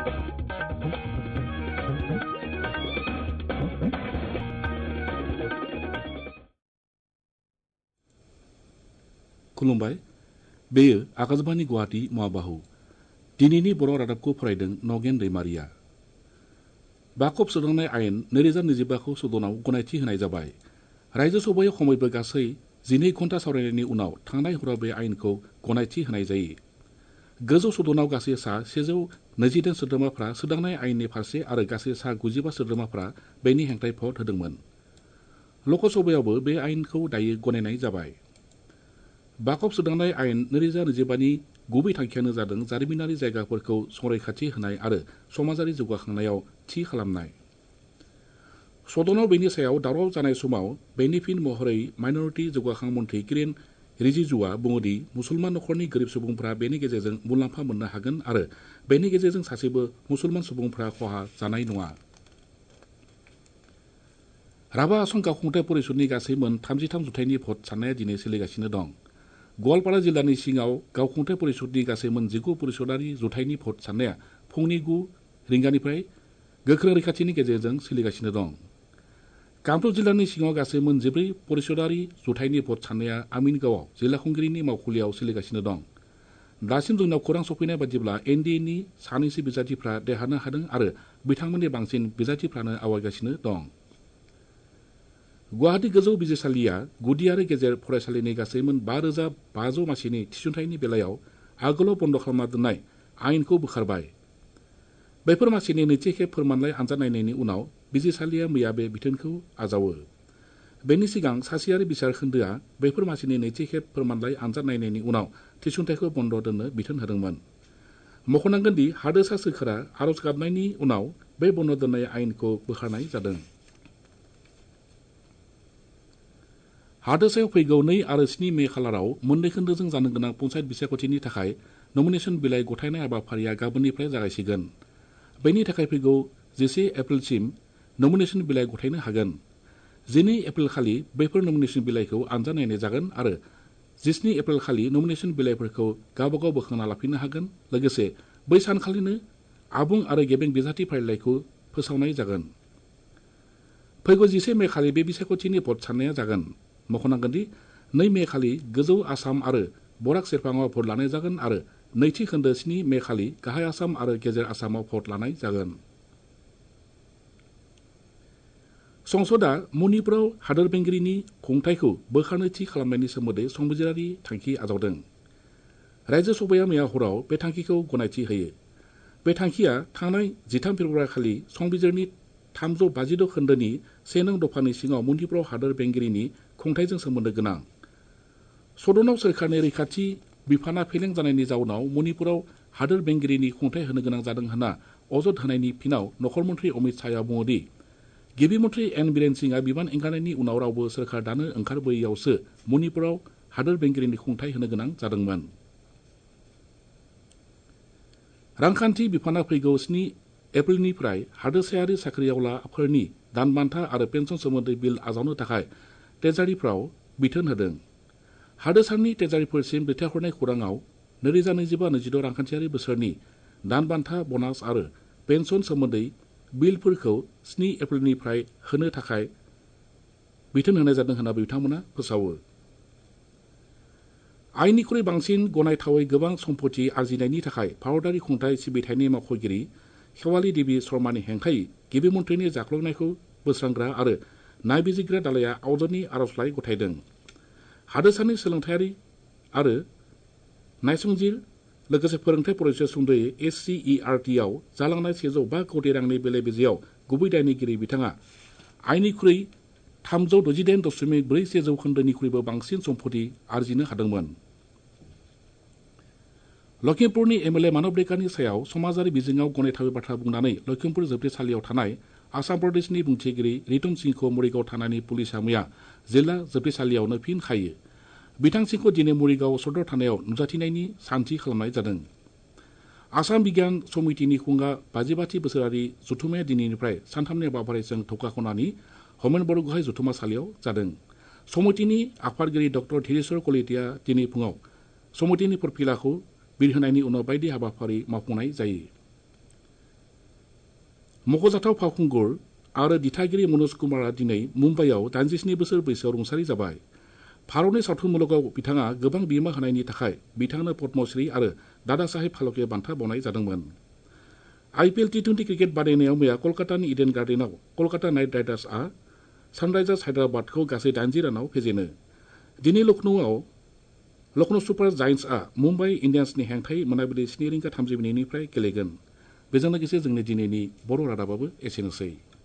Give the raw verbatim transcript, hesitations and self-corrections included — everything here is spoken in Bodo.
खुलुमबाय बेयो आकाशबाणी गुवाहाटी माबाहु दिनैनि बर' रादाबखौ फरायदों नगेन दैमारिया। बाकब सोदांनाय आयेन नैरोजा नैजिबाखौ सदनाव गनायथि होनाय जाबाय। रायजो सभायाव खमैबो गासै जिनै घन्टा सावरायनायनि उनाव थांनाय हराव बे आयेनखौ गनायथि होनाय जायो। गोजौ सदनाव गासै सा सेजौ नैजिदाइन सोद्रोमाफ्रा सोदांनाय आयेननि फारसे आरो गासै सा गुजिबा सोद्रोमाफ्रा बेनि हेंथायै भट होदोंमोन। लकसभायावबो बे आयेनखौ दायो गनायनाय जाबाय। बाकब सोदांनाय आयेन नैरोजा नैजिबानि गुबै थांखियानो जादों जारिमिनारि जायगाफोरखौ संरैखाथि होनाय आरो समाजारि जौगाखांनायाव थि खालामनाय। सदनाव बेनि सायाव दावराव जानाय समाव बेनि फिन महरै माइनरिटि जौगाखां मन्थ्रि किरेन रिजिजुआ बुङोदि मुसलमान नखरनि गोरिब सुबुंफ्रा बेनि गेजेरजों मुलाम्फा मोननो हागोन आरो बेनि गेजेरजों सासेबो मुसलमान सुबुंफ्रा खहा जानाय नङा। राभा आसन गावखुंथाय परिषदनि गासै मोन थामजिथाम जुथाइनि भट साननाया दिनै सोलिगासिनो दं। गवालपारा जिल्लानि सिङाव गावखुंथाय परिषदनि गासै मोन जिगु परिषदारि जुथाइनि भट साननाया फुंनि गु रिंगानिफ्राय गोख्रों रैखाथिनि गेजेरजों सोलिगासिनो दं। कामरुप जिल्लानि सिङाव गासै मोन जिब्रै परिषदारि जुथाइनि भट साननाया आमिनगावआव जिल्ला खुंगिरिनि मावखुलियाव सोलिगासिनो दं। दासिम जोंनाव खौरां सफैनाय बादिब्ला एनडिएनि सानैसो बिजाथिफ्रा देरहानो हादों आरो बिथांमोननि बांसिन बिजाथिफ्रानो आवगायगासिनो दं। गुवाहाटी गोजौ बिजिरसालिया गुदि आरो गेजेर फरायसालिनि गासै मोन बा रोजा बाजौ मासिनि थिसनथाइनि बेलायाव आगोलाव बन्द खालामना दोन्नाय आयेनखौ बोखारबाय। बेफोर मासिनि नैथि खेब फोरमानलाइ आनजाद नायनायनि उनाव बिजिरसालिया मैया बे बिथोनखौ आजावो। बेनि सिगां सासेयारि बिसार खोन्दोआ बेफोर मासिनि नैथि खेब फोरमानलाइ आनजाद नायनायनि उनाव थिसनथाइखौ बन्द दोन्नो बिथोन होदोंमोन। मख'नांगोन दि हादोरसा सोरखारा आरज गाबनायनि उनाव बे बन्द दोन्नाय आयेनखौ बोखारनाय जादों। हादोरसायाव फैगौ नै आरो स्नि मे खालाराव मोननै खोन्दोजों जानो गोनां पन्चायत बिसायख'थिनि थाखाय नमिनेशन बिलाइ गथायनाय हाबाफारिया गाबोननिफ्राय जागायसिगोन। बेनि थाखाय फैगौ जिसे एप्रिलसिम नमिनेशन बिलाइ गथायनो हागोन। जिनै एप्रिल खालि बेफोर नमिनेशन बिलाइखौ आनजाद नायनाय जागोन आरो जिस्नि एप्रिल खालि नमिनेशन बिलाइफोरखौ गावबागाव बोखांना लाफिननो हागोन। लोगोसे बै सानखालिनो आबुं आरो गेबें बिजाथि फारिलाइखौ फोसावनाय जागोन। फैगौ जिसे मे खालि बे बिसायख'थिनि भट साननाया जागोन। मख'नांगोन दि नै मे खालि गोजौ आसाम आरो बराक सेरफाङाव भट लानाय जागोन आरो नैथि खोन्दो स्नि मे खालि गाहाय आसाम आरो गेजेर आसामाव भट लानाय जागोन। संसदआ मणिपुराव हादोर बेंगिरिनि खुंथायखौ बोखारनो थि खालामनायनि सोमोन्दै संबिजिरारि थांखि आजावदों। रायजो सभाया मैया हराव बे थांखिखौ गनायथि होयो। बे थांखिया थांनाय जिथाम फेब्रुवारि खालि संबिजिरनि थामजौ बाजिद' खोन्दोनि से नं दफानि सिङाव मणिपुराव हादोर बेंगिरिनि खुंथायजों सोमोन्दो गोनां। सदनाव सोरखारनि रैखाथि बिफाना फेलें जानायनि जाउनाव मणिपुराव हादोर बेंगिरिनि खुंथाय होनो गोनां जादों होनना अजद होनायनि फिनाव नखर मन्थ्रि अमित शाहआ बुङोदि गिबि मन्थ्रि एन बिरेन सिंहआ बिबान एंगारनायनि उनाव रावबो सोरखार दानो ओंखारबोयैयावसो मणिपुराव हादोर बेंगिरिनि खुंथाय होनो गोनां जादोंमोन। रांखान्थि बिफाना फैगौ स्नि एप्रिलनिफ्राय हादोरसायारि साख्रिआवलाफोरनि दानबान्था आरो पेन्सन सोमोन्दै बिल आजावनो थाखाय ट्रेजारिफ्राव बिथोन होदों। हादोरसानि ट्रेजारिफोरसिम दैथायहरनाय खौराङाव नैरोजा नैजिबा नैजिद' रांखान्थियारि बोसोरनि दानबान्था ब'नास आरो पेन्सन सोमोन्दै बिलफोरखौ स्नि एप्रिलनिफ्राय होनो थाखाय बिथोन होनाय जादों होनना बिथांमोना फोसावो। आयनिख्रुइ बांसिन गनायथावै गोबां सम्पति आरजिनायनि थाखाय भारतारि खुंथाय सिबिथायनि मावख'गिरि खेवाली देबी शर्मानि हेंथायै गिबि मन्थ्रिनि जाख्ल'नायखौ बोस्रांग्रा आरो नायबिजिरग्रा दालाया आवजदनि आर'जलाइ गथायदों। हादोरसानि सोलोंथायारि आरो नायसंजिर लोगोसे फोरोंथाय फरायसा सुंद'यै S C E R T आव जालांनाय सेजौ बा कौटि रांनि बेले बेजेयाव गुबै दायनिगिरि बिथाङा आयनिख्रुइ थामजौ द'जिदाइन दशमिक ब्रै से जौखोन्दोनिख्रुइबो बांसिन सम्पति आरजिनो हादोंमोन। लखिमपुरनि एम एल ए मानब डेकानि सायाव समाजारि बिजोङाव गनायथावै बाथ्रा बुंनानै लखिमपुर जोबथेसालियाव थानाय आसाम प्रदेशनि बुंथिगिरि रितन सिंहखौ मरिगाव थानायनि पुलिसआ मैया जिल्ला जोबथेसालियावनो फिन खायो। बिथां सिंहखौ दिनै मरिगाव सदर थानायाव नुजाथिनायनि सानथि खालामनाय जादों। आसाम बिगियान समितिनि खुंगा बाजिबाथि बोसोरारि जथुम्माया दिनैनिफ्राय सानथामनि हाबाफारिजों धौकाखनानि हमेन बरगोहाय जथुम्मासालियाव जादों। समितिनि आफादगिरि डक्टर धीरेश्वर कलिताया दिनै फुङाव समितिनि फिरफिलाखौ बिरहोनायनि उनाव बायदि हाबाफारि मावफुंनाय जायो। मख'जाथाव फावखुंगुर आरो दिथागिरि मनज कुमारआ दिनै मुम्बाइआव दाइनजिस्नि बोसोर बैसोआव रुंसारि जाबाय। भारतनि सावथुन मुलुगाव बिथाङा गोबां बिहोमा होनायनि थाखाय बिथांनो पद्मश्री आरो दादा साहेब फाल्के बान्था बावनाय जादोंमोन। आइपिएल टि टुवेन्टि क्रिकेट बादायनायाव मैया कलकातानि इडेन गार्डेनआव कलकाता नाइट राइडार्सआ सानराइजार्स हायद्राबादखौ गासै दाइनजि रानाव फेजेनो। दिनै लखनौआव लखनौ सुपार जायन्ट्सआ मुम्बाइ इन्डियान्सनि हेंथायै मोनाबिलि स्नि रिंगा थामजि मिनिटनिफ्राय गेलेगोन। बेजों लोगोसे जोंनि दिनैनि बर' रादाबाबो एसेनोसै।